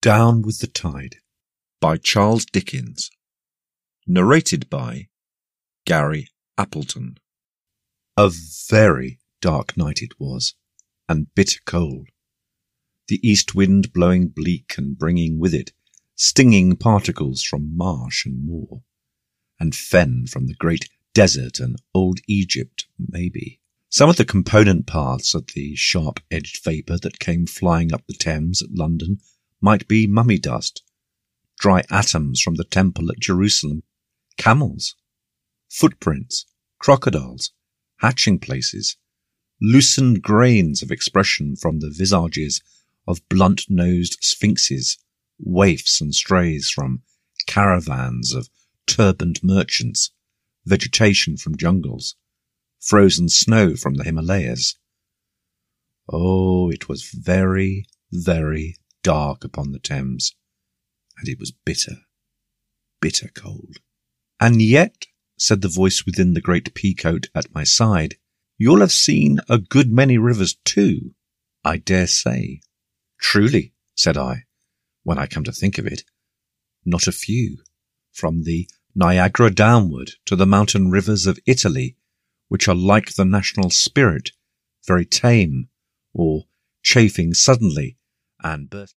Down with the Tide by Charles Dickens. Narrated by Gary Appleton. A very dark night it was, and bitter cold. The east wind blowing bleak and bringing with it stinging particles from marsh and moor, and fen from the great desert and old Egypt, maybe. Some of the component parts of the sharp-edged vapour that came flying up the Thames at London might be mummy dust, dry atoms from the temple at Jerusalem, camels, footprints, crocodiles, hatching places, loosened grains of expression from the visages of blunt-nosed sphinxes, waifs and strays from caravans of turbaned merchants, vegetation from jungles, frozen snow from the Himalayas. Oh, it was very, very dark upon the Thames, and it was bitter, bitter cold. And yet, said the voice within the great peacoat at my side, you'll have seen a good many rivers too, I dare say. Truly, said I, when I come to think of it, not a few, from the Niagara downward to the mountain rivers of Italy, which are like the national spirit, very tame, or chafing suddenly, and burst